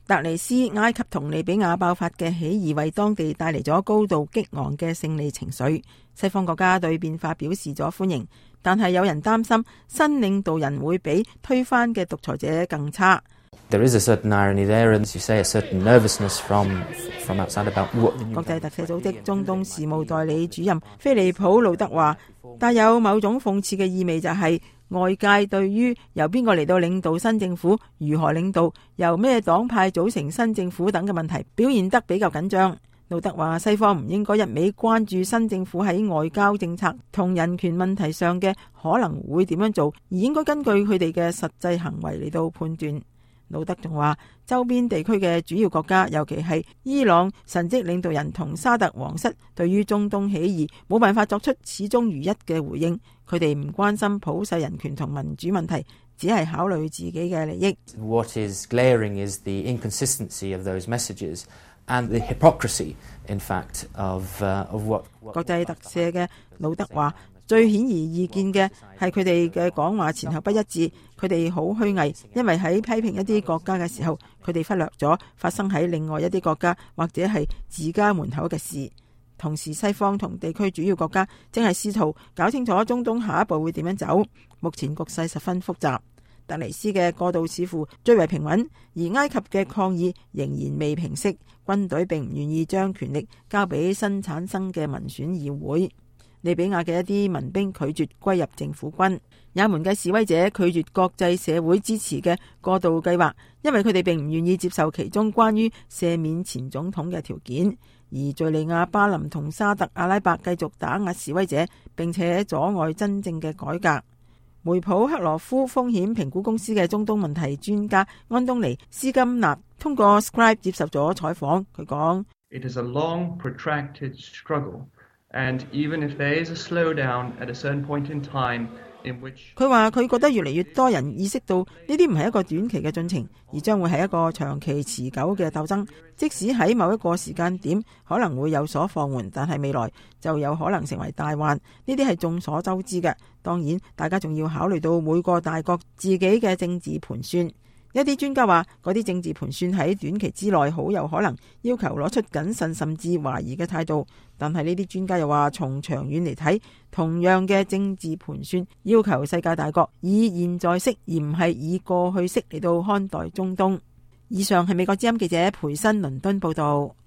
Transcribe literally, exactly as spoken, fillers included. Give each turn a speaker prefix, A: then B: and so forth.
A: 突尼斯、埃及同利比亞爆發嘅起義為當地帶嚟咗高度激昂嘅勝利情緒，西方國家對變化表示咗歡迎，但係有人擔心新領導人會比推翻嘅獨裁者更差。
B: There is a certain irony there, and as you say, a certain nervousness from from outside about what.
A: 國際特赦組織中東事務代理主任菲利普魯德話，帶有某種諷刺嘅意味就係外界對於由邊個嚟到領導新政府、如何領導、由咩黨派組成新政府等嘅問題表現得比較緊張。魯德話，西方唔應該一味關注新政府喺外交政策同人權問題上嘅可能會點樣做，而應該根據佢哋嘅實際行為嚟到判斷。魯德仲話，周邊地區嘅主要國家，尤其係伊朗神職領導人同沙特皇室，對於中東起義冇辦法作出始終如一嘅回應。佢哋唔關心普世人權同民主問題，只係考慮自己嘅利益。
B: What is glaring is the inconsistency of those messages and the hypocrisy, in fact, of of what.
A: 國際特赦嘅魯德話，最顯而易見嘅係佢哋嘅講話前後不一致，佢哋好虛偽，因為喺批評一啲國家嘅時候，佢哋忽略咗發生喺另外一啲國家或者係自家門口嘅事。同時，西方同地區主要國家正係試圖搞清楚中東下一步會點樣走。目前局勢十分複雜，突尼斯嘅過渡似乎最為平穩，而埃及嘅抗議仍然未平息，軍隊並唔願意將權力交俾新產生嘅民選議會。利比亞嘅一啲民兵拒絕歸入政府軍，也門嘅示威者拒絕國際社會支持嘅過渡計劃，因為佢哋並唔願意接受其中關於赦免前總統嘅條件。而敘利亞、巴林同沙特阿拉伯繼續打壓示威者，並且阻礙真正嘅改革。梅普克羅夫風險評估公司嘅中東問題專家安東尼斯金納通過 Scribe 接受咗採訪，佢講
C: ：It is a long, protracted struggle, and even if there is a slowdown at a certain point in time, in which
A: 佢話佢覺得越嚟越多人意識到呢啲唔係一個短期嘅進程，而將會係一個長期持久嘅鬥爭。即使喺某一個時間點可能會有所放緩，但係未來就有可能成為大患。呢啲係眾所周知嘅。當然，大家仲要考慮到每個大國自己嘅政治盤算。一啲專家話，嗰啲政治盤算喺短期之內好有可能要求攞出謹慎甚至懷疑嘅態度。但係呢啲專家又話，從長遠嚟睇，同樣嘅政治盤算要求世界大國以現在式而唔係以過去式嚟到看待中東。以上係美國之音記者培新倫敦報道。